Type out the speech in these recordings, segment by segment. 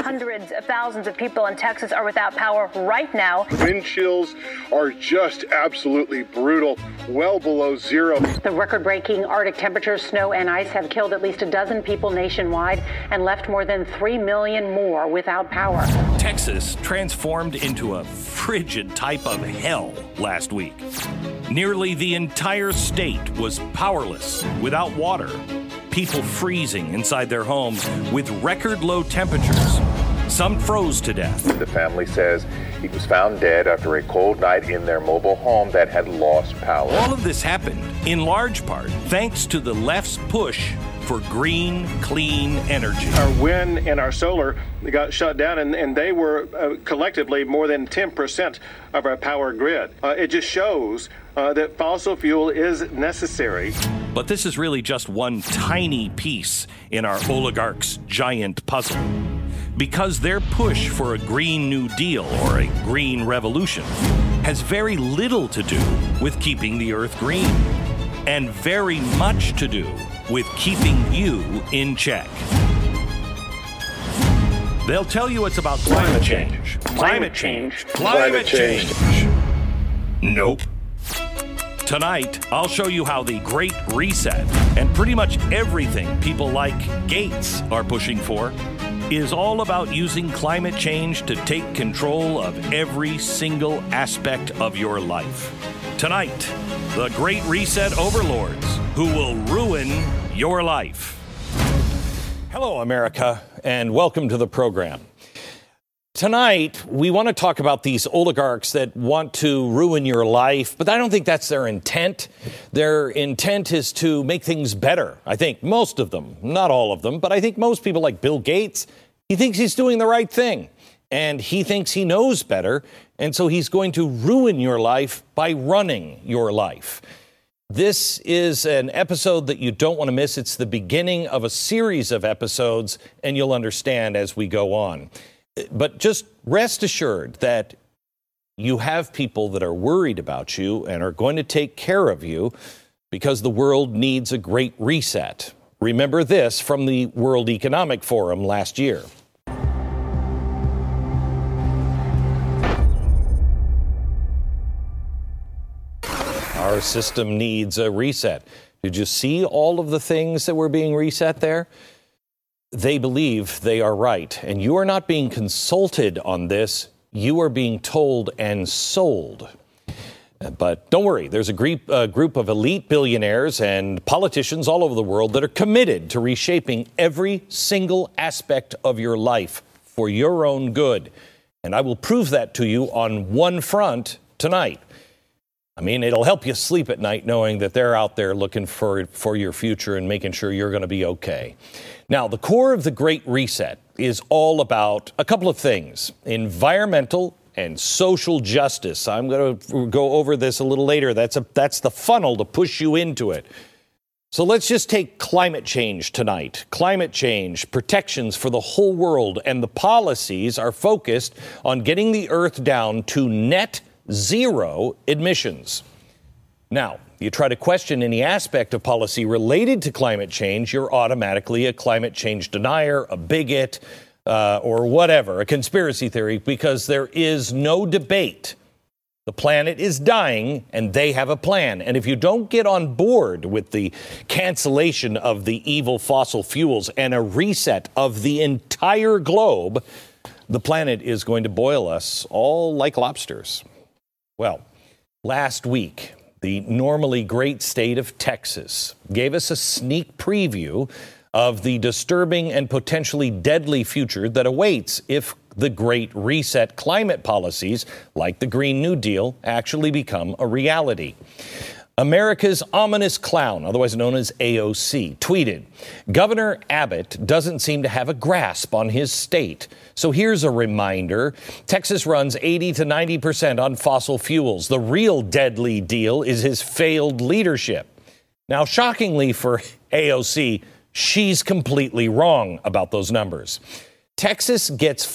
Hundreds of thousands of people in Texas are without power right now. Wind chills are just absolutely brutal, well below zero. The record-breaking Arctic temperatures, snow, and ice have killed at least a dozen people nationwide and left more than 3 million more without power. Texas transformed into a frigid type of hell last week. Nearly the entire state was powerless, without water. People freezing inside their homes with record low temperatures. Some froze to death. The family says he was found dead after a cold night in their mobile home that had lost power. All of this happened, in large part, thanks to the left's push for green, clean energy. Our wind and our solar got shut down, and they were collectively more than 10% of our power grid. It just shows that fossil fuel is necessary. But this is really just one tiny piece in our oligarchs' giant puzzle. Because their push for a Green New Deal or a green revolution has very little to do with keeping the earth green, and very much to do with keeping you in check. They'll tell you it's about climate change. Climate change. Climate change. Nope. Tonight, I'll show you how the Great Reset and pretty much everything people like Gates are pushing for is all about using climate change to take control of every single aspect of your life. Tonight, the Great Reset overlords who will ruin your life. Hello, America, and welcome to the program. Tonight, we want to talk about these oligarchs that want to ruin your life, but I don't think that's their intent. Their intent is to make things better. I think most of them, not all of them, but I think most people like Bill Gates, he thinks he's doing the right thing, and he thinks he knows better, and so he's going to ruin your life by running your life. This is an episode that you don't want to miss. It's the beginning of a series of episodes, and you'll understand as we go on. But just rest assured that you have people that are worried about you and are going to take care of you because the world needs a great reset. Remember this from the World Economic Forum last year. Our system needs a reset. Did you see all of the things that were being reset there? They believe they are right, and you are not being consulted on this. You are being told and sold. But don't worry, there's a group of elite billionaires and politicians all over the world that are committed to reshaping every single aspect of your life for your own good. And I will prove that to you on one front tonight. I mean, it'll help you sleep at night knowing that they're out there looking for your future and making sure you're going to be okay. Now, the core of the Great Reset is all about a couple of things: environmental and social justice. I'm going to go over this a little later. That's the funnel to push you into it. So let's just take climate change tonight. Climate change, protections for the whole world, and the policies are focused on getting the Earth down to net zero emissions. Now, you try to question any aspect of policy related to climate change, you're automatically a climate change denier, a bigot, or whatever, a conspiracy theory, because there is no debate. The planet is dying, and they have a plan. And if you don't get on board with the cancellation of the evil fossil fuels and a reset of the entire globe, the planet is going to boil us all like lobsters. Well, last week, the normally great state of Texas gave us a sneak preview of the disturbing and potentially deadly future that awaits if the Great Reset climate policies, like the Green New Deal, actually become a reality. America's ominous clown, otherwise known as AOC, tweeted, "Governor Abbott doesn't seem to have a grasp on his state. So here's a reminder. Texas runs 80 to 90% on fossil fuels. The real deadly deal is his failed leadership." Now, shockingly for AOC, she's completely wrong about those numbers. Texas gets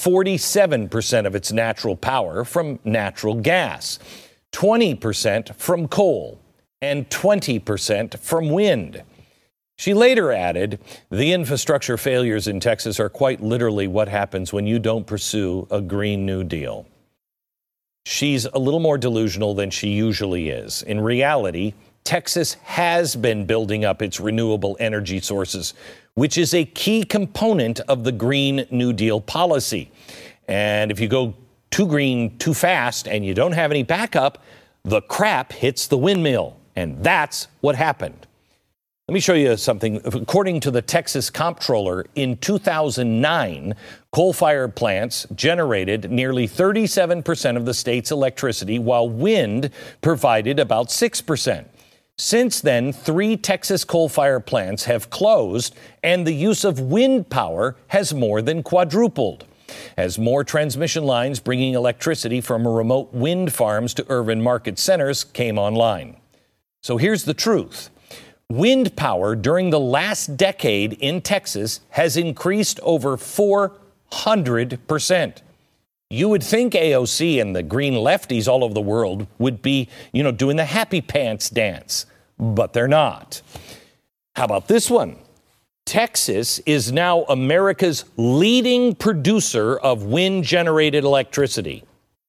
47% of its natural power from natural gas, 20% from coal, and 20% from wind. She later added, the infrastructure failures in Texas are quite literally what happens when you don't pursue a Green New Deal. She's a little more delusional than she usually is. In reality, Texas has been building up its renewable energy sources, which is a key component of the Green New Deal policy. And if you go too green too fast and you don't have any backup, the crap hits the windmill. And that's what happened. Let me show you something. According to the Texas Comptroller, in 2009, coal-fired plants generated nearly 37% of the state's electricity, while wind provided about 6%. Since then, 3 Texas coal-fired plants have closed, and the use of wind power has more than quadrupled, as more transmission lines bringing electricity from remote wind farms to urban market centers came online. So here's the truth. Wind power during the last decade in Texas has increased over 400%. You would think AOC and the green lefties all over the world would be, doing the happy pants dance, but they're not. How about this one? Texas is now America's leading producer of wind-generated electricity.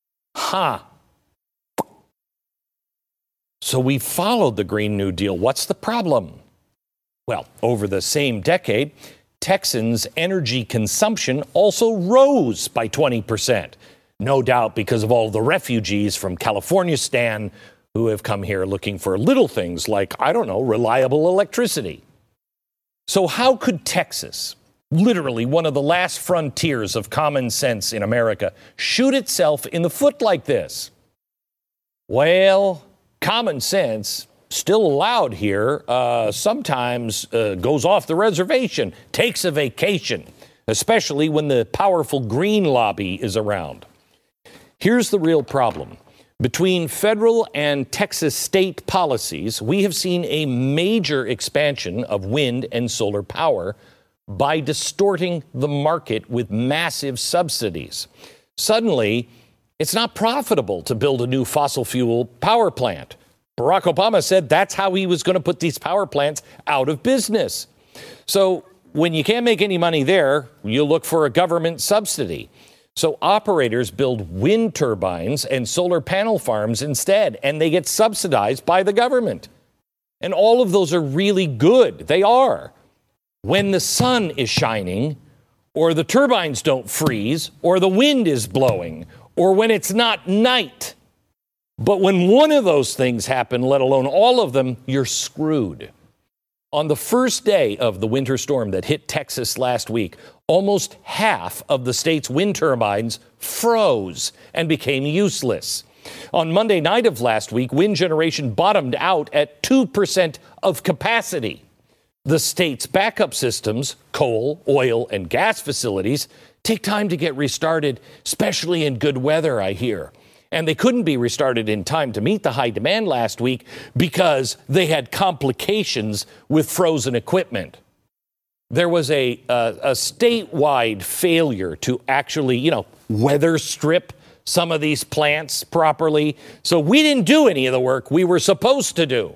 So we followed the Green New Deal. What's the problem? Well, over the same decade, Texans' energy consumption also rose by 20%. No doubt because of all the refugees from Californistan who have come here looking for little things like, reliable electricity. So how could Texas, literally one of the last frontiers of common sense in America, shoot itself in the foot like this? Well, common sense, still allowed here, sometimes goes off the reservation, takes a vacation, especially when the powerful green lobby is around. Here's the real problem. Between federal and Texas state policies, we have seen a major expansion of wind and solar power by distorting the market with massive subsidies. Suddenly, it's not profitable to build a new fossil fuel power plant. Barack Obama said that's how he was going to put these power plants out of business. So when you can't make any money there, you look for a government subsidy. So operators build wind turbines and solar panel farms instead, and they get subsidized by the government. And all of those are really good. They are. When the sun is shining, or the turbines don't freeze, or the wind is blowing, or when it's not night. But when one of those things happen, let alone all of them, you're screwed. On the first day of the winter storm that hit Texas last week, almost half of the state's wind turbines froze and became useless. On Monday night of last week, wind generation bottomed out at 2% of capacity. The state's backup systems, coal, oil, and gas facilities, take time to get restarted, especially in good weather, I hear. And they couldn't be restarted in time to meet the high demand last week because they had complications with frozen equipment. There was a statewide failure to actually, weather strip some of these plants properly. So we didn't do any of the work we were supposed to do.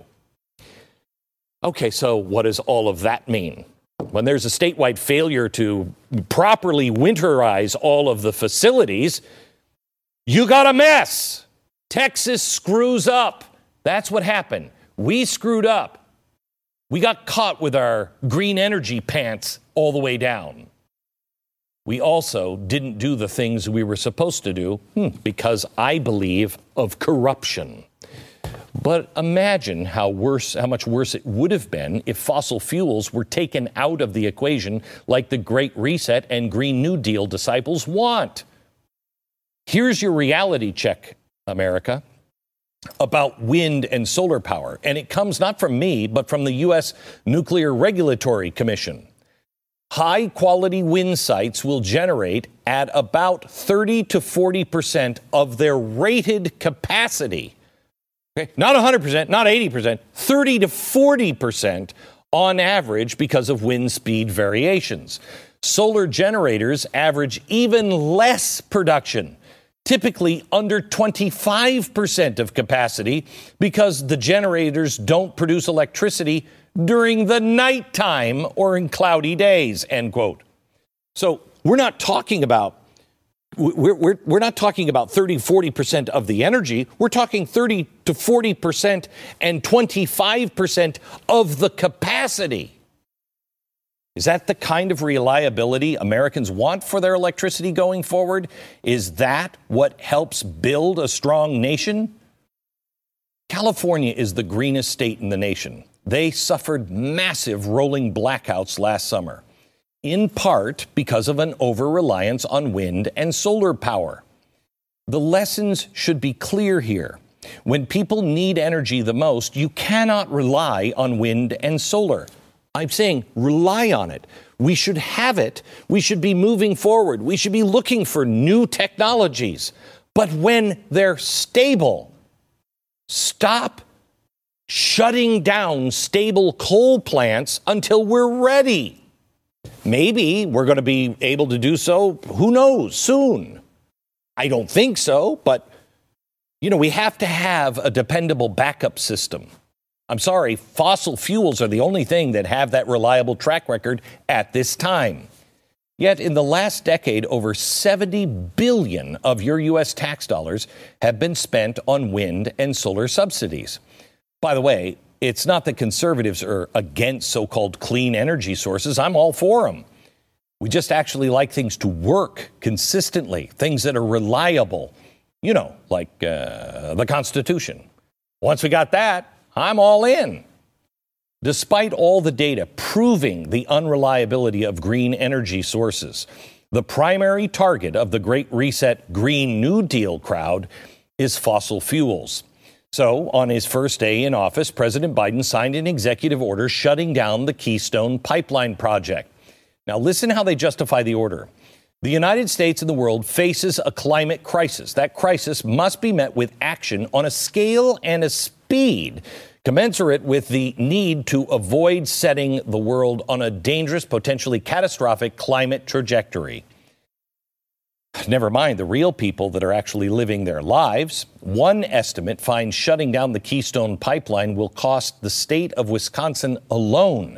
Okay, so what does all of that mean? When there's a statewide failure to properly winterize all of the facilities, you got a mess. Texas screws up. That's what happened. We screwed up. We got caught with our green energy pants all the way down. We also didn't do the things we were supposed to do because I believe of corruption. But imagine how much worse it would have been if fossil fuels were taken out of the equation like the Great Reset and Green New Deal disciples want. Here's your reality check, America, about wind and solar power. And it comes not from me, but from the U.S. Nuclear Regulatory Commission. High-quality wind sites will generate at about 30 to 40% of their rated capacity. Okay? Not 100%, not 80%, 30 to 40% on average because of wind speed variations. Solar generators average even less production, typically under 25% of capacity, because the generators don't produce electricity during the nighttime or in cloudy days, end quote. So we're not talking about We're not talking about 30, 40% of the energy. We're talking 30 to 40% and 25% of the capacity. Is that the kind of reliability Americans want for their electricity going forward? Is that what helps build a strong nation? California is the greenest state in the nation. They suffered massive rolling blackouts last summer, in part because of an over-reliance on wind and solar power. The lessons should be clear here. When people need energy the most, you cannot rely on wind and solar. I'm saying rely on it. We should have it. We should be moving forward. We should be looking for new technologies. But when they're stable, stop shutting down stable coal plants until we're ready. Maybe we're going to be able to do so, who knows, soon. I don't think so, but, we have to have a dependable backup system. I'm sorry, fossil fuels are the only thing that have that reliable track record at this time. Yet in the last decade, over 70 billion of your U.S. tax dollars have been spent on wind and solar subsidies. By the way, it's not that conservatives are against so-called clean energy sources. I'm all for them. We just actually like things to work consistently, things that are reliable, like the Constitution. Once we got that, I'm all in. Despite all the data proving the unreliability of green energy sources, the primary target of the Great Reset Green New Deal crowd is fossil fuels. So, on his first day in office, President Biden signed an executive order shutting down the Keystone Pipeline project. Now, listen how they justify the order. The United States and the world faces a climate crisis. That crisis must be met with action on a scale and a speed commensurate with the need to avoid setting the world on a dangerous, potentially catastrophic climate trajectory. Never mind the real people that are actually living their lives. One estimate finds shutting down the Keystone Pipeline will cost the state of Wisconsin alone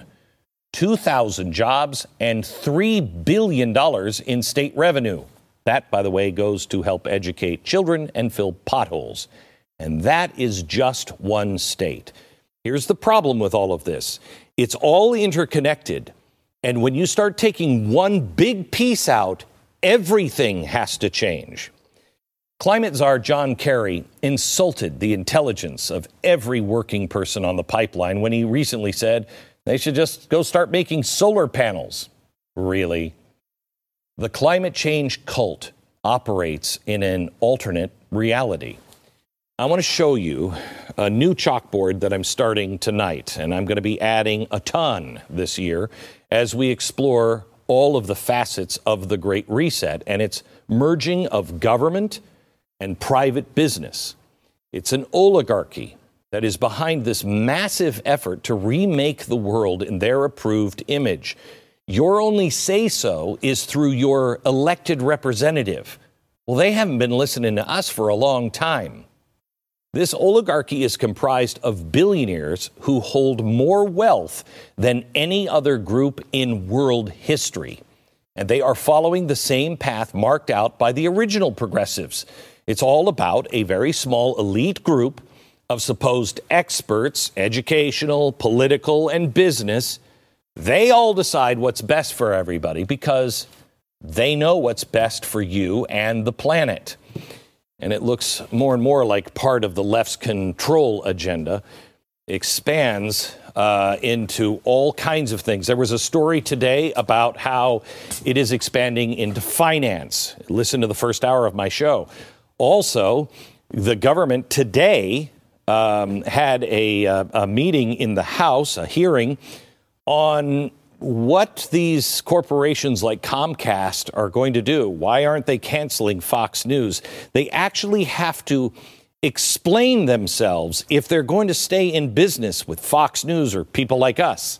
2,000 jobs and $3 billion in state revenue. That, by the way, goes to help educate children and fill potholes. And that is just one state. Here's the problem with all of this. It's all interconnected. And when you start taking one big piece out, everything has to change. Climate czar John Kerry insulted the intelligence of every working person on the pipeline when he recently said they should just go start making solar panels. Really? The climate change cult operates in an alternate reality. I want to show you a new chalkboard that I'm starting tonight, and I'm going to be adding a ton this year as we explore all of the facets of the Great Reset and its merging of government and private business. It's an oligarchy that is behind this massive effort to remake the world in their approved image. Your only say-so is through your elected representative. Well, they haven't been listening to us for a long time. This oligarchy is comprised of billionaires who hold more wealth than any other group in world history. And they are following the same path marked out by the original progressives. It's all about a very small elite group of supposed experts, educational, political, and business. They all decide what's best for everybody because they know what's best for you and the planet. And it looks more and more like part of the left's control agenda expands into all kinds of things. There was a story today about how it is expanding into finance. Listen to the first hour of my show. Also, the government today had a meeting in the House, a hearing on what these corporations like Comcast are going to do. Why aren't they canceling Fox News? They actually have to explain themselves if they're going to stay in business with Fox News or people like us.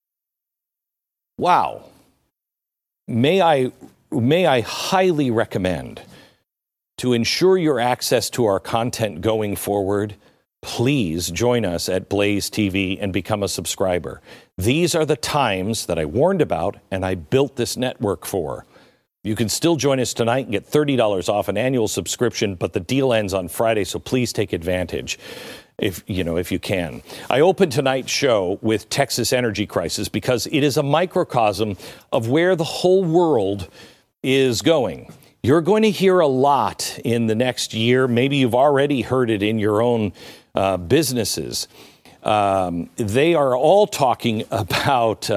Wow. May I highly recommend, to ensure your access to our content going forward, please join us at Blaze TV and become a subscriber. These are the times that I warned about and I built this network for. You can still join us tonight and get $30 off an annual subscription, but the deal ends on Friday, so please take advantage if you can. I opened tonight's show with Texas energy crisis because it is a microcosm of where the whole world is going. You're going to hear a lot in the next year. Maybe you've already heard it in your own businesses. They are all talking about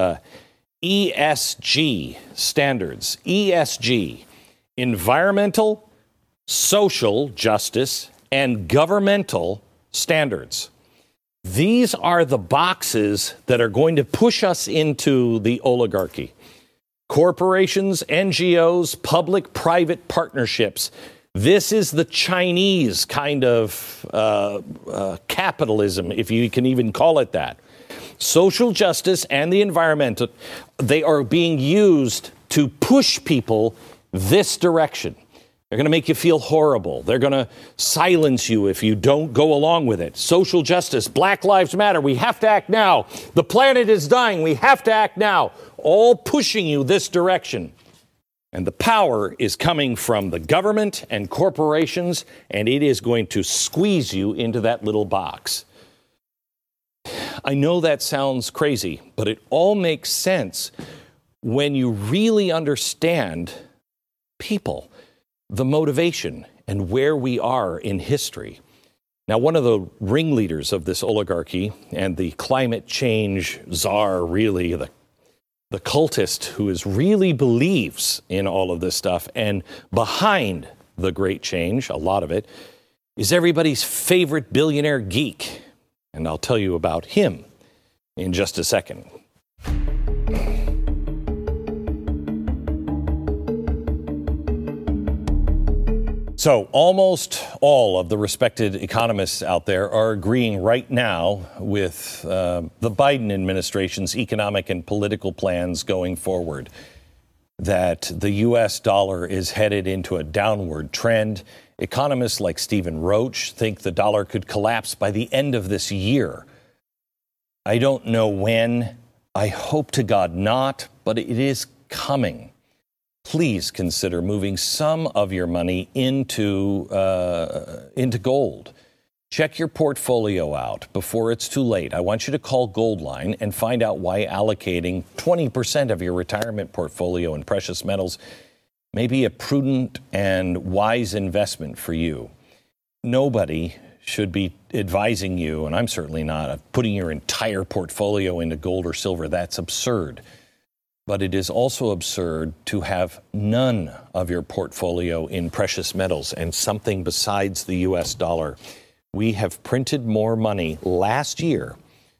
ESG standards. ESG, environmental, social justice, and governmental standards. These are the boxes that are going to push us into the oligarchy. Corporations, NGOs, public-private partnerships. This is the Chinese kind of capitalism, if you can even call it that. Social justice and the environmental, they are being used to push people this direction. They're going to make you feel horrible. They're going to silence you if you don't go along with it. Social justice, Black Lives Matter, we have to act now. The planet is dying, we have to act now. All pushing you this direction. And the power is coming from the government and corporations, and it is going to squeeze you into that little box. I know that sounds crazy, but it all makes sense when you really understand people, the motivation, and where we are in history. Now, one of the ringleaders of this oligarchy and the climate change czar, really, the cultist who really believes in all of this stuff and behind the great change, a lot of it, is everybody's favorite billionaire geek. And I'll tell you about him in just a second. So almost all of the respected economists out there are agreeing right now with the Biden administration's economic and political plans going forward, that the U.S. dollar is headed into a downward trend. Economists like Stephen Roach think the dollar could collapse by the end of this year. I don't know when. I hope to God not, but it is coming. Please consider moving some of your money into gold. Check your portfolio out before it's too late. I want you to call Goldline and find out why allocating 20% of your retirement portfolio in precious metals may be a prudent and wise investment for you. Nobody should be advising you, and I'm certainly not, of putting your entire portfolio into gold or silver. That's absurd. But it is also absurd to have none of your portfolio in precious metals and something besides the U.S. dollar. We have printed more money last year,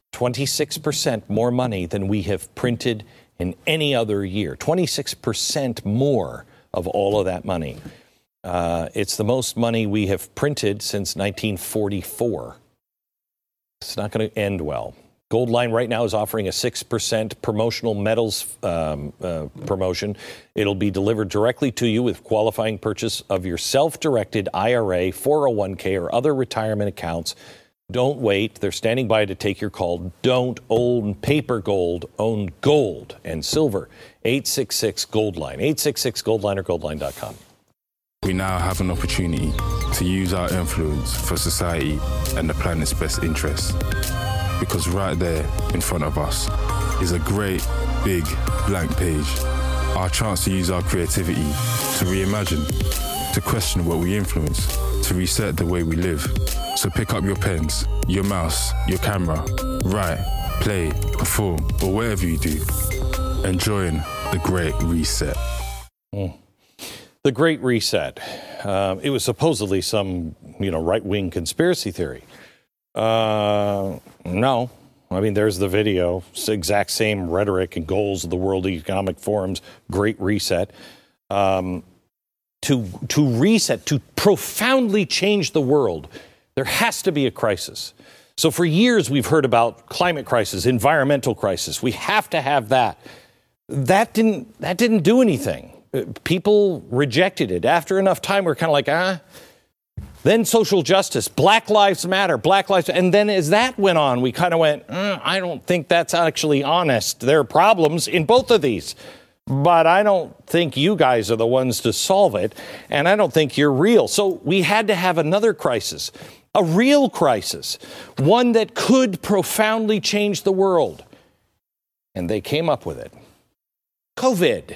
26% more money than we have printed in any other year, 26% more of all of that money. It's the most money we have printed since 1944. It's not going to end well. Goldline right now is offering a 6% promotional metals promotion. It'll be delivered directly to you with qualifying purchase of your self-directed IRA, 401k, or other retirement accounts. Don't wait. They're standing by to take your call. Don't own paper gold. Own gold and silver. 866-GOLDLINE. 866-GOLDLINE or goldline.com. We now have an opportunity to use our influence for society and the planet's best interests. Because right there in front of us is a great, big, blank page. Our chance to use our creativity to reimagine, to question what we influence, to reset the way we live. So pick up your pens, your mouse, your camera, write, play, perform, or whatever you do, and join the Great Reset. The Great Reset. It was supposedly some, right-wing conspiracy theory. No. I mean, there's the video. It's the exact same rhetoric and goals of the World Economic Forum's Great Reset. To reset, to profoundly change the world, there has to be a crisis. So for years, we've heard about climate crisis, environmental crisis. We have to have that. That didn't do anything. People rejected it. After enough time, we're kind of like, Then social justice, Black Lives Matter, and then as that went on, we kind of went, I don't think that's actually honest. There are problems in both of these, but I don't think you guys are the ones to solve it, and I don't think you're real. So we had to have another crisis, a real crisis, one that could profoundly change the world. And they came up with it. COVID.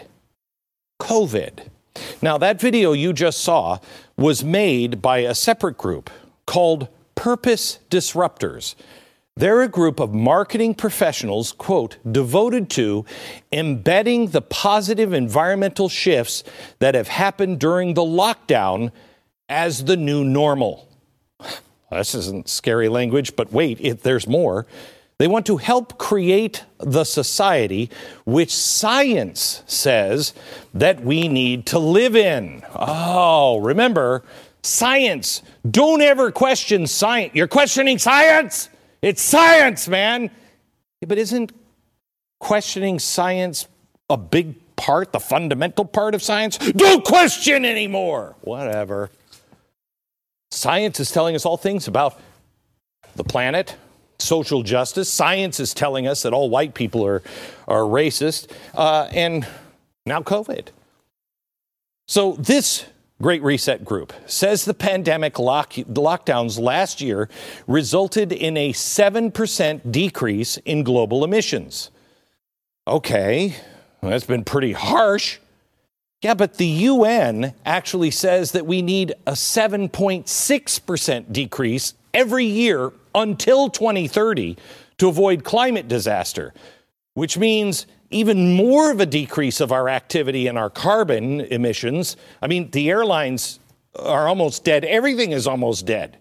Now, that video you just saw was made by a separate group called Purpose Disruptors. They're a group of marketing professionals, quote, devoted to embedding the positive environmental shifts that have happened during the lockdown as the new normal. This isn't scary language, but wait, there's more. They want to help create the society which science says that we need to live in. Oh, remember, science. Don't ever question science. You're questioning science? It's science, man. But isn't questioning science a big part, the fundamental part of science? Don't question anymore. Whatever. Science is telling us all things about the planet, social justice. Science is telling us that all white people are racist. And now COVID. So this Great Reset group says the pandemic lockdowns last year resulted in a 7% decrease in global emissions. Okay, that's been pretty harsh. Yeah, but the UN actually says that we need a 7.6% decrease every year until 2030 to avoid climate disaster, which means even more of a decrease of our activity and our carbon emissions. I mean, the airlines are almost dead. Everything is almost dead.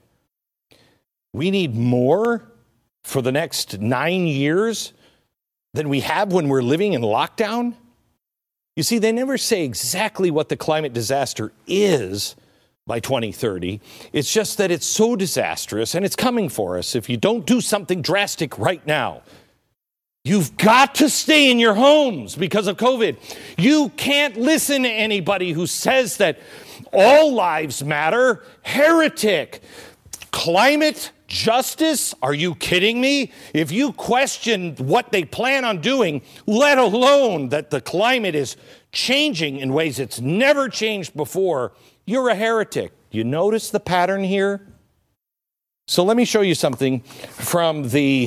We need more for the next 9 years than we have when we're living in lockdown. You see, they never say exactly what the climate disaster is by 2030. It's just that it's so disastrous and it's coming for us if you don't do something drastic right now. You've got to stay in your homes because of COVID. You can't listen to anybody who says that all lives matter. Heretic. Climate justice? Are you kidding me? If you question what they plan on doing, let alone that the climate is changing in ways it's never changed before, you're a heretic. You notice the pattern here? So let me show you something from the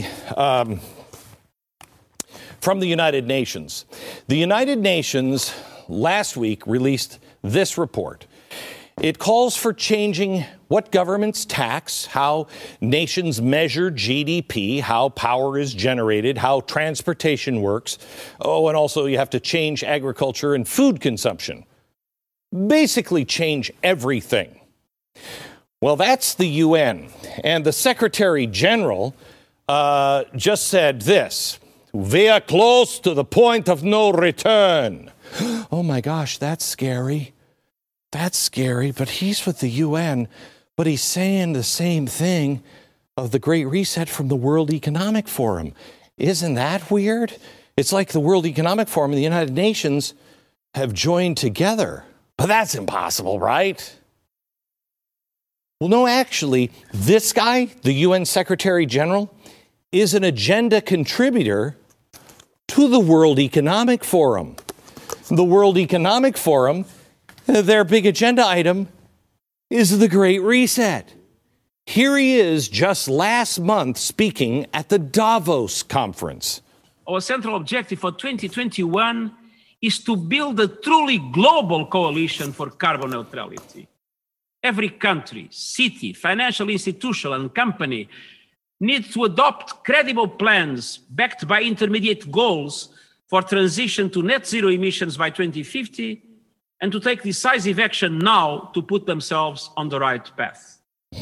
United Nations. The United Nations last week released this report. It calls for changing what governments tax, how nations measure GDP, how power is generated, how transportation works. Oh, and also you have to change agriculture and food consumption. Basically change everything. Well, that's the UN. And the Secretary General just said this: we are close to the point of no return. Oh my gosh, that's scary. That's scary, but he's with the UN, but he's saying the same thing of the Great Reset from the World Economic Forum. Isn't that weird? It's like the World Economic Forum and the United Nations have joined together. But that's impossible, right? Well, no, actually, this guy, the UN Secretary General, is an agenda contributor to the World Economic Forum. The World Economic Forum, their big agenda item is the Great Reset. Here he is just last month speaking at the Davos conference. Our central objective for 2021 is to build a truly global coalition for carbon neutrality. Every country, city, financial institution, and company need to adopt credible plans backed by intermediate goals for transition to net zero emissions by 2050 and to take decisive action now to put themselves on the right path.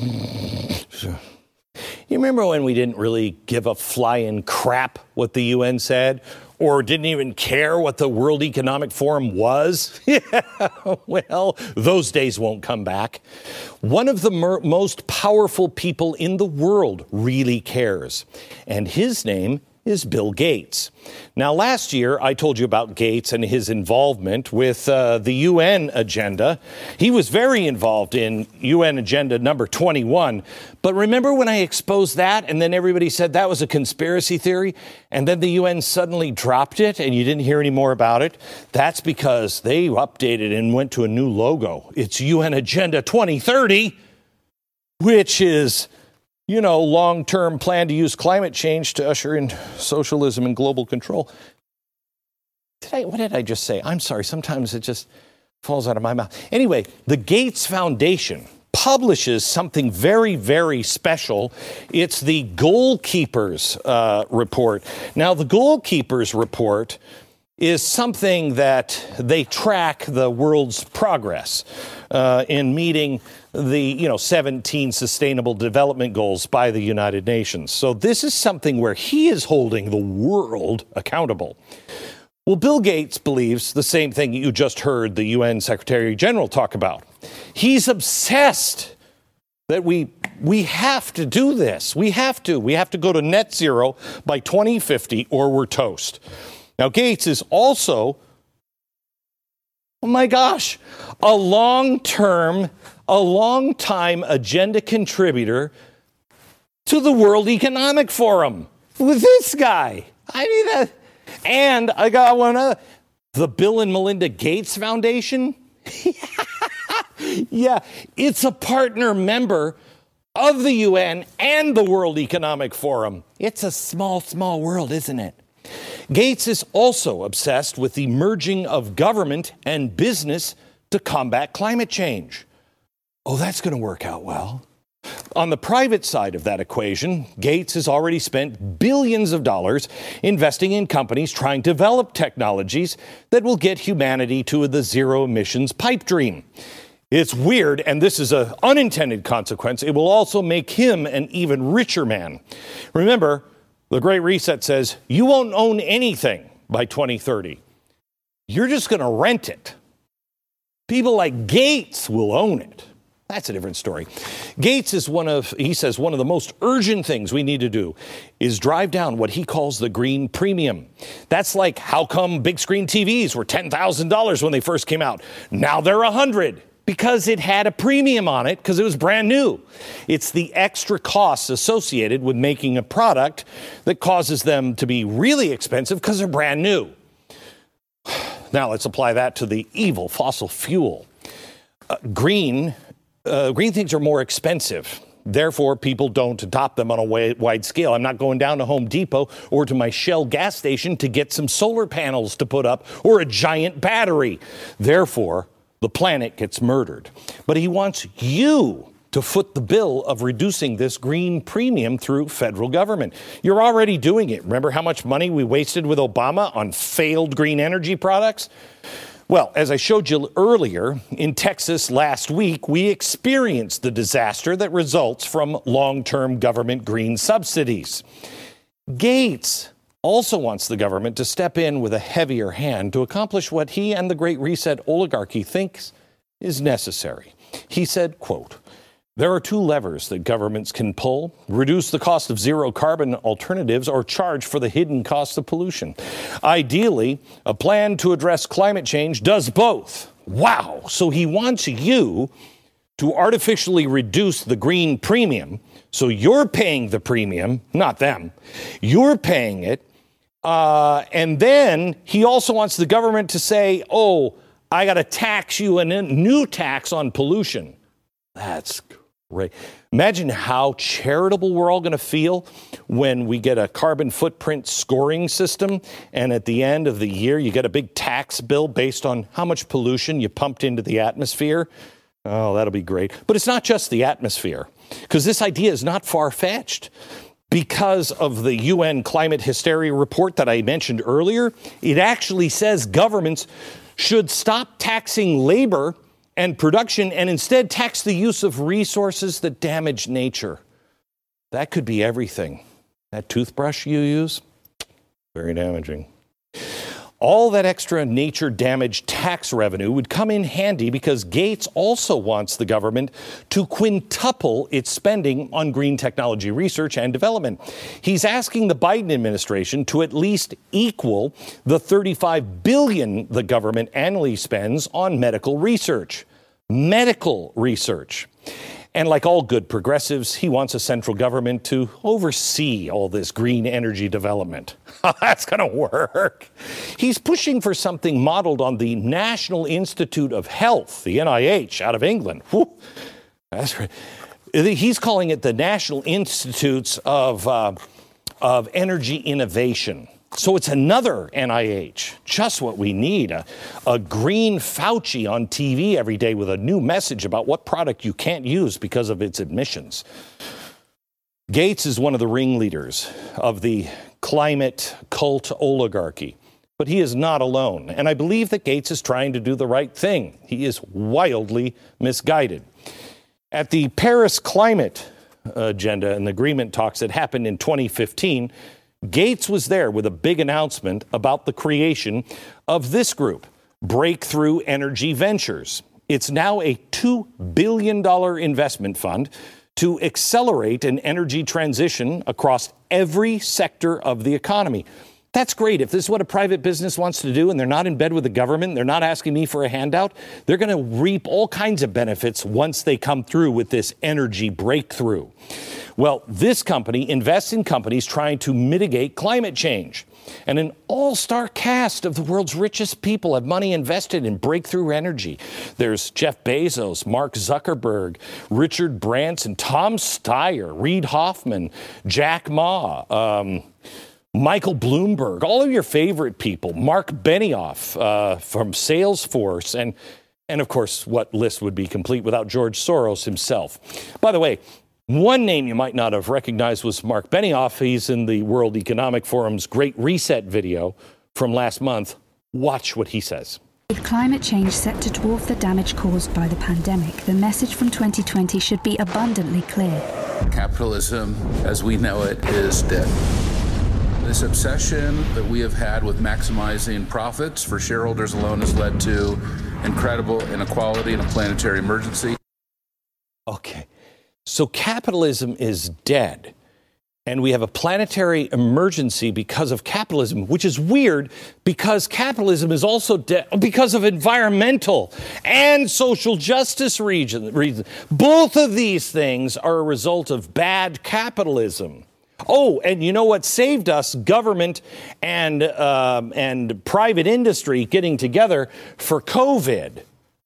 You remember when we didn't really give a flying crap what the UN said, or didn't even care what the World Economic Forum was? Yeah, well, those days won't come back. One of the most powerful people in the world really cares, and his name is Bill Gates. Now, last year, I told you about Gates and his involvement with the UN agenda. He was very involved in UN agenda number 21. But remember when I exposed that and then everybody said that was a conspiracy theory? And then the UN suddenly dropped it and you didn't hear any more about it? That's because they updated and went to a new logo. It's UN Agenda 2030, which is, you know, long-term plan to use climate change to usher in socialism and global control. What did I just say? I'm sorry. Sometimes it just falls out of my mouth. Anyway, the Gates Foundation publishes something very, very special. It's the Goalkeepers report. Now, the Goalkeepers report is something that they track the world's progress in meeting the 17 Sustainable Development Goals by the United Nations. So this is something where he is holding the world accountable. Well, Bill Gates believes the same thing you just heard the UN Secretary General talk about. He's obsessed that we have to do this. We have to go to net zero by 2050 or we're toast. Now, Gates is also, oh my gosh, a long-time agenda contributor to the World Economic Forum with this guy. And I got one other, the Bill and Melinda Gates Foundation. Yeah, it's a partner member of the UN and the World Economic Forum. It's a small, small world, isn't it? Gates is also obsessed with the merging of government and business to combat climate change. Oh, that's going to work out well. On the private side of that equation, Gates has already spent billions of dollars investing in companies trying to develop technologies that will get humanity to the zero emissions pipe dream. It's weird, and this is an unintended consequence. It will also make him an even richer man. Remember, the Great Reset says you won't own anything by 2030. You're just going to rent it. People like Gates will own it. That's a different story. Gates is he says one of the most urgent things we need to do is drive down what he calls the green premium. That's like how come big screen TVs were $10,000 when they first came out. Now they're $100,000 because it had a premium on it because it was brand new. It's the extra costs associated with making a product that causes them to be really expensive because they're brand new. Now let's apply that to the evil fossil fuel. Green things are more expensive. Therefore, people don't adopt them on a wide scale. I'm not going down to Home Depot or to my Shell gas station to get some solar panels to put up or a giant battery. Therefore, the planet gets murdered. But he wants you to foot the bill of reducing this green premium through federal government. You're already doing it. Remember how much money we wasted with Obama on failed green energy products? Well, as I showed you earlier, in Texas last week, we experienced the disaster that results from long-term government green subsidies. Gates also wants the government to step in with a heavier hand to accomplish what he and the Great Reset oligarchy thinks is necessary. He said, quote, "There are two levers that governments can pull: reduce the cost of zero carbon alternatives or charge for the hidden cost of pollution. Ideally, a plan to address climate change does both." Wow. So he wants you to artificially reduce the green premium. So you're paying the premium, not them. You're paying it. And then he also wants the government to say, oh, I got to tax you a new tax on pollution. That's great. Imagine how charitable we're all going to feel when we get a carbon footprint scoring system. And at the end of the year, you get a big tax bill based on how much pollution you pumped into the atmosphere. Oh, that'll be great. But it's not just the atmosphere, because this idea is not far-fetched. Because of the UN climate hysteria report that I mentioned earlier, it actually says governments should stop taxing labor and production and instead tax the use of resources that damage nature. That could be everything. That toothbrush you use, very damaging. All that extra nature damage tax revenue would come in handy because Gates also wants the government to quintuple its spending on green technology research and development. He's asking the Biden administration to at least equal the $35 billion the government annually spends on medical research. Medical research. And like all good progressives, he wants a central government to oversee all this green energy development. That's going to work. He's pushing for something modeled on the National Institute of Health, the NIH, out of England. Whew. That's right. He's calling it the National Institutes of Energy Innovation. So it's another NIH, just what we need, a green Fauci on TV every day with a new message about what product you can't use because of its emissions. Gates is one of the ringleaders of the climate cult oligarchy, but he is not alone. And I believe that Gates is trying to do the right thing. He is wildly misguided. At the Paris climate agenda and agreement talks that happened in 2015, Gates was there with a big announcement about the creation of this group, Breakthrough Energy Ventures. It's now a $2 billion investment fund to accelerate an energy transition across every sector of the economy. That's great. If this is what a private business wants to do and they're not in bed with the government, they're not asking me for a handout, they're going to reap all kinds of benefits once they come through with this energy breakthrough. Well, this company invests in companies trying to mitigate climate change. And an all-star cast of the world's richest people have money invested in breakthrough energy. There's Jeff Bezos, Mark Zuckerberg, Richard Branson, Tom Steyer, Reid Hoffman, Jack Ma, Michael Bloomberg, all of your favorite people, Mark Benioff from Salesforce, and of course, what list would be complete without George Soros himself. By the way, one name you might not have recognized was Mark Benioff. He's in the World Economic Forum's Great Reset video from last month. Watch what he says. With climate change set to dwarf the damage caused by the pandemic, the message from 2020 should be abundantly clear. Capitalism, as we know it, is dead. This obsession that we have had with maximizing profits for shareholders alone has led to incredible inequality and a planetary emergency. Okay. So capitalism is dead, and we have a planetary emergency because of capitalism, which is weird because capitalism is also dead because of environmental and social justice reasons. Both of these things are a result of bad capitalism. Oh, and you know what saved us? Government and private industry getting together for COVID.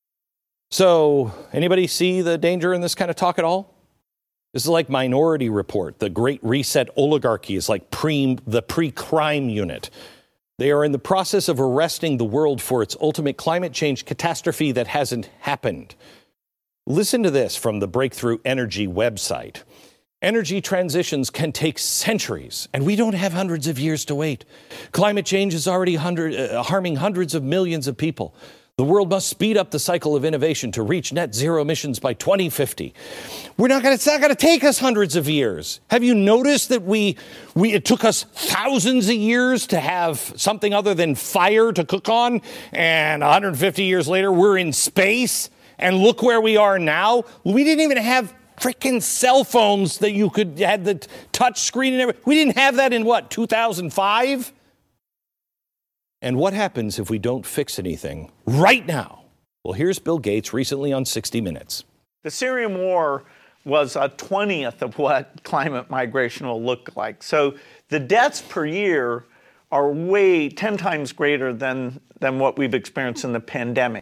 So anybody see the danger in this kind of talk at all? This is like Minority Report. The Great Reset oligarchy is like the pre-crime unit. They are in the process of arresting the world for its ultimate climate change catastrophe that hasn't happened. Listen to this from the Breakthrough Energy website. Energy transitions can take centuries, and we don't have hundreds of years to wait. Climate change is already harming hundreds of millions of people. The world must speed up the cycle of innovation to reach net zero emissions by 2050. It's not going to take us hundreds of years. Have you noticed that it took us thousands of years to have something other than fire to cook on? And 150 years later, we're in space. And look where we are now. We didn't even have freaking cell phones that you could had the touch screen and everything. We didn't have that in 2005? And what happens if we don't fix anything right now? Well, here's Bill Gates recently on 60 Minutes. The Syrian war was a 20th of what climate migration will look like. So the deaths per year are 10 times greater than what we've experienced in the pandemic.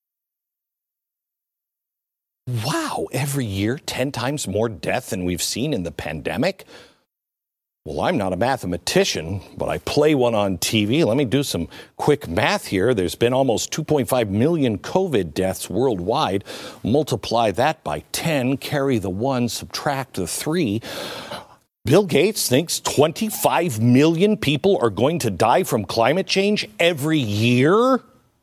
Wow, every year 10 times more death than we've seen in the pandemic? Well, I'm not a mathematician, but I play one on TV. Let me do some quick math here. There's been almost 2.5 million COVID deaths worldwide. Multiply that by 10, carry the 1, subtract the 3. Bill Gates thinks 25 million people are going to die from climate change every year?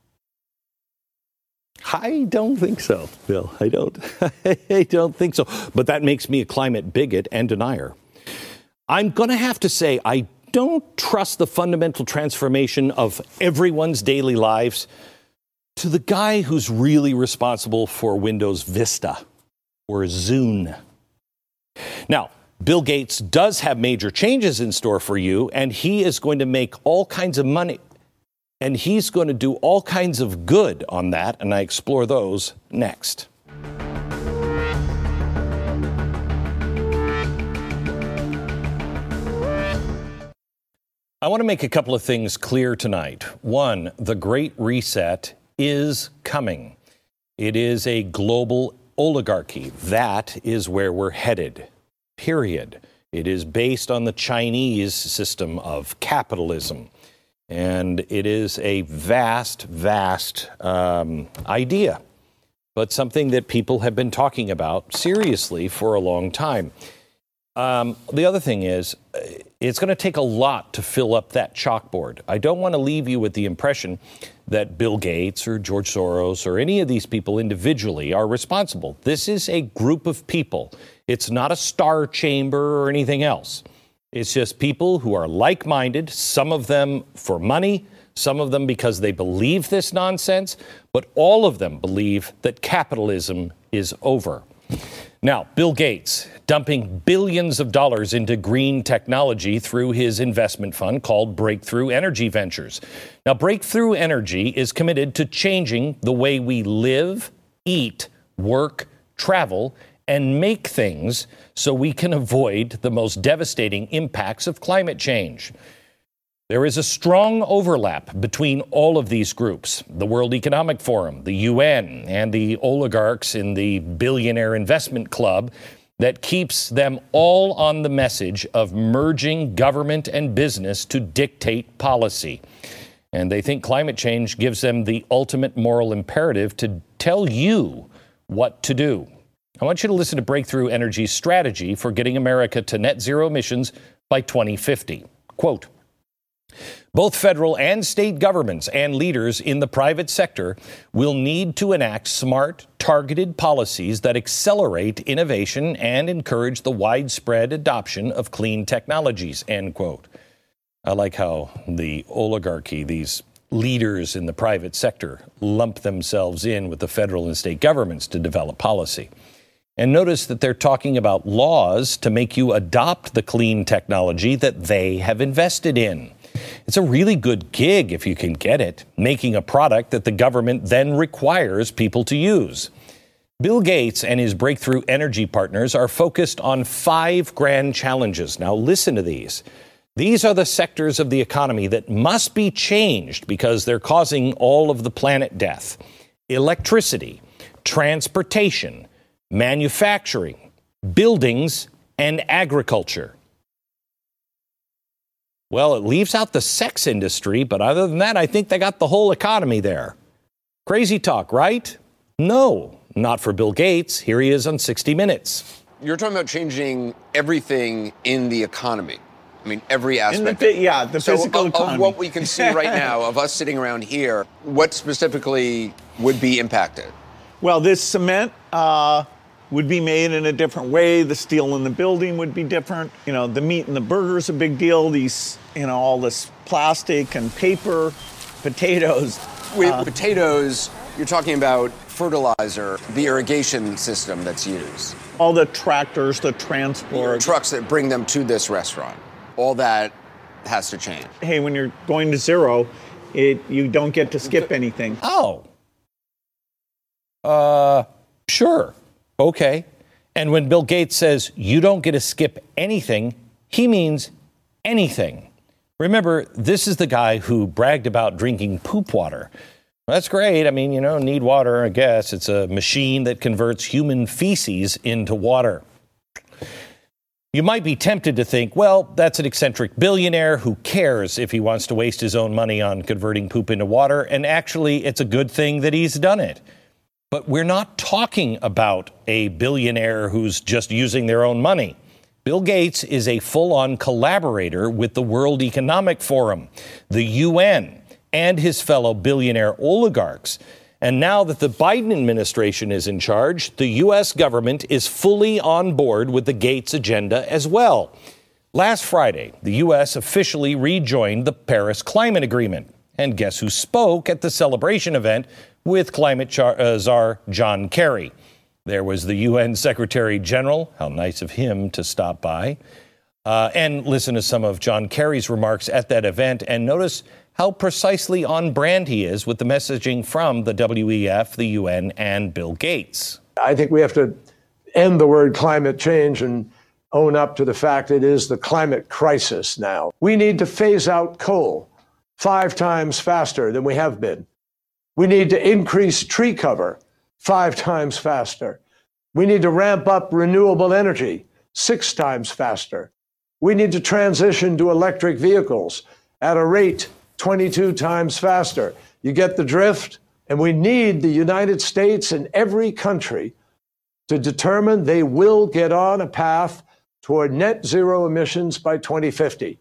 I don't think so, Bill. I don't think so. But that makes me a climate bigot and denier. I'm going to have to say I don't trust the fundamental transformation of everyone's daily lives to the guy who's really responsible for Windows Vista or Zune. Now, Bill Gates does have major changes in store for you, and he is going to make all kinds of money, and he's going to do all kinds of good on that, and I explore those next. I want to make a couple of things clear tonight. One, the Great Reset is coming. It is a global oligarchy. That is where we're headed, period. It is based on the Chinese system of capitalism. And it is a vast idea, but something that people have been talking about seriously for a long time. The other thing is, it's going to take a lot to fill up that chalkboard. I don't want to leave you with the impression that Bill Gates or George Soros or any of these people individually are responsible. This is a group of people. It's not a star chamber or anything else. It's just people who are like-minded, some of them for money, some of them because they believe this nonsense, but all of them believe that capitalism is over. Now, Bill Gates dumping billions of dollars into green technology through his investment fund called Breakthrough Energy Ventures. Now, Breakthrough Energy is committed to changing the way we live, eat, work, travel, and make things so we can avoid the most devastating impacts of climate change. There is a strong overlap between all of these groups, the World Economic Forum, the UN, and the oligarchs in the Billionaire Investment Club that keeps them all on the message of merging government and business to dictate policy. And they think climate change gives them the ultimate moral imperative to tell you what to do. I want you to listen to Breakthrough Energy's strategy for getting America to net zero emissions by 2050. Quote, both federal and state governments and leaders in the private sector will need to enact smart, targeted policies that accelerate innovation and encourage the widespread adoption of clean technologies, end quote. I like how the oligarchy, these leaders in the private sector, lump themselves in with the federal and state governments to develop policy. And notice that they're talking about laws to make you adopt the clean technology that they have invested in. It's a really good gig if you can get it, making a product that the government then requires people to use. Bill Gates and his Breakthrough Energy partners are focused on 5 grand challenges. Now listen to these. These are the sectors of the economy that must be changed because they're causing all of the planet death. Electricity, transportation, manufacturing, buildings, and agriculture. Well, it leaves out the sex industry, but other than that, I think they got the whole economy there. Crazy talk, right? No, not for Bill Gates. Here he is on 60 Minutes. You're talking about changing everything in the economy. I mean, every aspect. The physical economy. Of what we can see right now, of us sitting around here, what specifically would be impacted? Well, this cement would be made in a different way. The steel in the building would be different. You know, the meat in the burger is a big deal. These, all this plastic and paper, potatoes. Potatoes, you're talking about fertilizer, the irrigation system that's used. All the tractors, the transport. Trucks that bring them to this restaurant. All that has to change. Hey, when you're going to zero, you don't get to skip anything. Oh. Sure. Okay. And when Bill Gates says you don't get to skip anything, he means anything. Remember, this is the guy who bragged about drinking poop water. That's great. I mean, need water, I guess. It's a machine that converts human feces into water. You might be tempted to think, well, that's an eccentric billionaire. Who cares if he wants to waste his own money on converting poop into water? And actually, it's a good thing that he's done it. But we're not talking about a billionaire who's just using their own money. Bill Gates is a full-on collaborator with the World Economic Forum, the UN, and his fellow billionaire oligarchs. And now that the Biden administration is in charge, the U.S. government is fully on board with the Gates agenda as well. Last Friday, the U.S. officially rejoined the Paris Climate Agreement. And guess who spoke at the celebration event with climate czar John Kerry? There was the UN Secretary General. How nice of him to stop by. And listen to some of John Kerry's remarks at that event and notice how precisely on brand he is with the messaging from the WEF, the UN, and Bill Gates. I think we have to end the word climate change and own up to the fact it is the climate crisis now. We need to phase out coal 5 times faster than we have been. We need to increase tree cover 5 times faster. We need to ramp up renewable energy 6 times faster. We need to transition to electric vehicles at a rate 22 times faster. You get the drift? And we need the United States and every country to determine they will get on a path toward net zero emissions by 2050.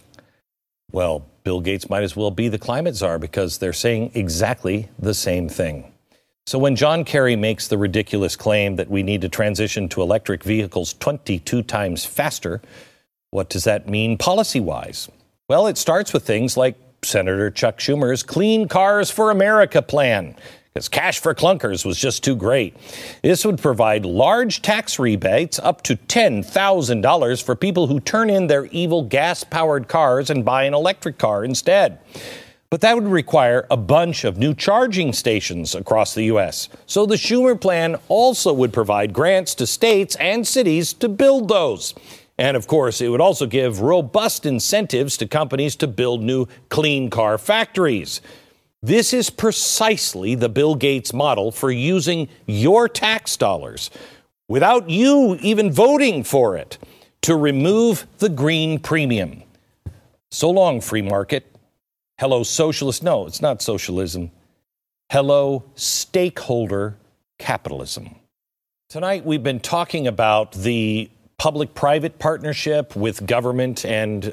Well, Bill Gates might as well be the climate czar because they're saying exactly the same thing. So when John Kerry makes the ridiculous claim that we need to transition to electric vehicles 22 times faster, what does that mean policy-wise? Well, it starts with things like Senator Chuck Schumer's Clean Cars for America plan, because cash for clunkers was just too great. This would provide large tax rebates up to $10,000 for people who turn in their evil gas-powered cars and buy an electric car instead. But that would require a bunch of new charging stations across the U.S. So the Schumer plan also would provide grants to states and cities to build those. And, of course, it would also give robust incentives to companies to build new clean car factories. This is precisely the Bill Gates model for using your tax dollars, without you even voting for it, to remove the green premium. So long, free market. Hello, socialist. No, it's not socialism. Hello, stakeholder capitalism. Tonight, we've been talking about the public-private partnership with government and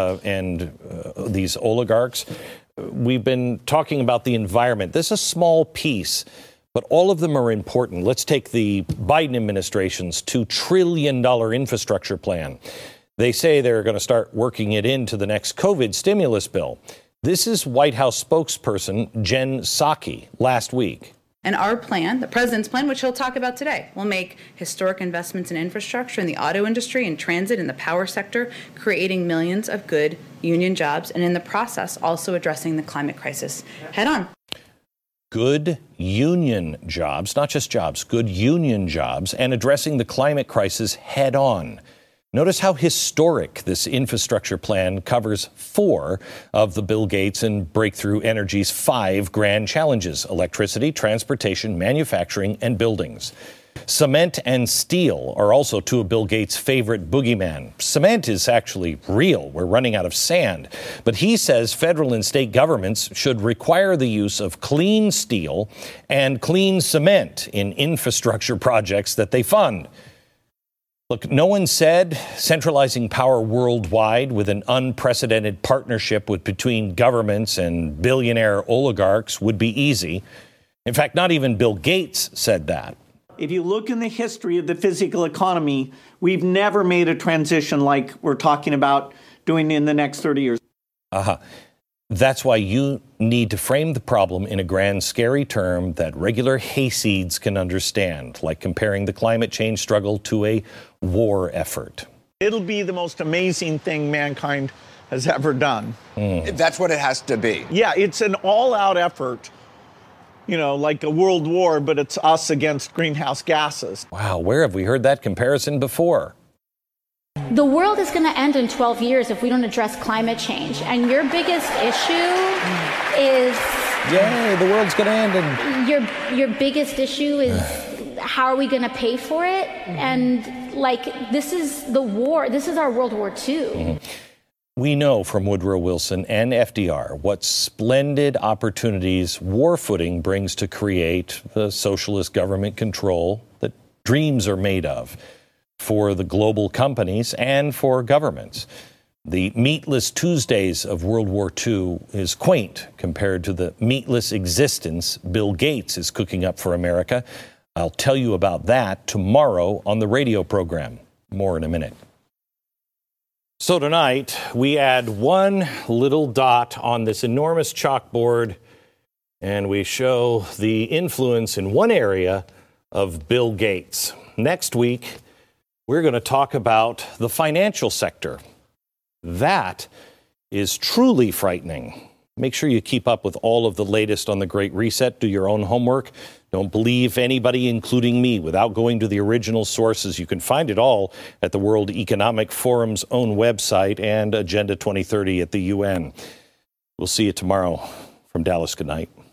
these oligarchs. We've been talking about the environment. This is a small piece, but all of them are important. Let's take the Biden administration's $2 trillion infrastructure plan. They say they're going to start working it into the next COVID stimulus bill. This is White House spokesperson Jen Psaki last week. And our plan, the president's plan, which he'll talk about today, will make historic investments in infrastructure in the auto industry and transit in the power sector, creating millions of good union jobs, and in the process also addressing the climate crisis head on. Good union jobs, not just jobs, good union jobs, and addressing the climate crisis head on. Notice how historic this infrastructure plan covers 4 of the Bill Gates and Breakthrough Energy's 5 grand challenges: electricity, transportation, manufacturing, and buildings. Cement and steel are also 2 of Bill Gates' favorite boogeyman. Cement is actually real. We're running out of sand. But he says federal and state governments should require the use of clean steel and clean cement in infrastructure projects that they fund. Look, no one said centralizing power worldwide with an unprecedented partnership between governments and billionaire oligarchs would be easy. In fact, not even Bill Gates said that. If you look in the history of the physical economy, we've never made a transition like we're talking about doing in the next 30 years. That's why you need to frame the problem in a grand, scary term that regular hayseeds can understand, like comparing the climate change struggle to a war effort. It'll be the most amazing thing mankind has ever done. That's what it has to be. Yeah, it's an all-out effort, you know, like a world war, but it's us against greenhouse gases. Wow, where have we heard that comparison before? The world is going to end in 12 years if we don't address climate change. And your biggest issue is... Yay, the world's going to end. And your biggest issue is how are we going to pay for it? And, like, this is the war. This is our World War II. We know from Woodrow Wilson and FDR what splendid opportunities war footing brings to create the socialist government control that dreams are made of for the global companies and for governments. The meatless Tuesdays of World War II is quaint compared to the meatless existence Bill Gates is cooking up for America. I'll tell you about that tomorrow on the radio program. More in a minute. So tonight, we add one little dot on this enormous chalkboard, and we show the influence in one area of Bill Gates. Next week, we're going to talk about the financial sector. That is truly frightening. Make sure you keep up with all of the latest on the Great Reset. Do your own homework. Don't believe anybody, including me, without going to the original sources. You can find it all at the World Economic Forum's own website and Agenda 2030 at the UN. We'll see you tomorrow. From Dallas, good night.